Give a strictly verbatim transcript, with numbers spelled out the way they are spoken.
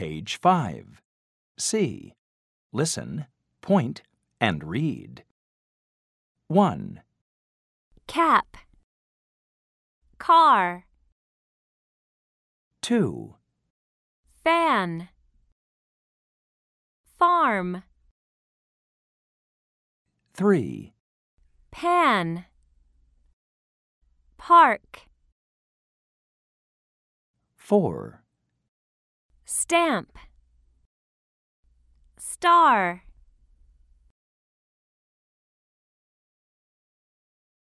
page five. See, listen, point, and read. one. Cap. Car. two. Fan. Farm. three. Pan. Park. four. Stamp. Star.